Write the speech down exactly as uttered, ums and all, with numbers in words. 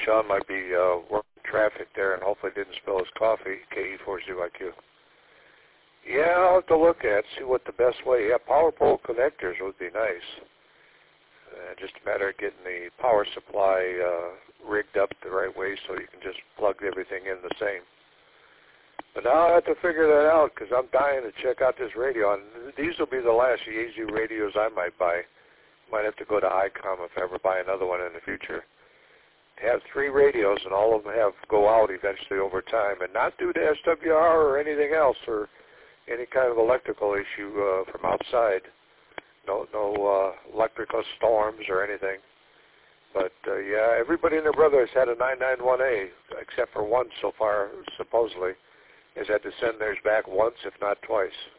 Sean might be uh, working traffic there and hopefully didn't spill his coffee, K E four zero I Q. Yeah, I'll have to look at, see what the best way. Yeah, power pole connectors would be nice. Uh, just a matter of getting the power supply uh, rigged up the right way so you can just plug everything in the same. But now I have to figure that out because I'm dying to check out this radio. And these will be the last Yaesu radios I might buy. Might have to go to ICOM if I ever buy another one in the future. To have three radios and all of them have go out eventually over time and not due to S W R or anything else or any kind of electrical issue uh, from outside. No no uh, electrical storms or anything. But, uh, yeah, everybody and their brother has had a nine ninety-one A, except for one so far, supposedly, has had to send theirs back once, if not twice.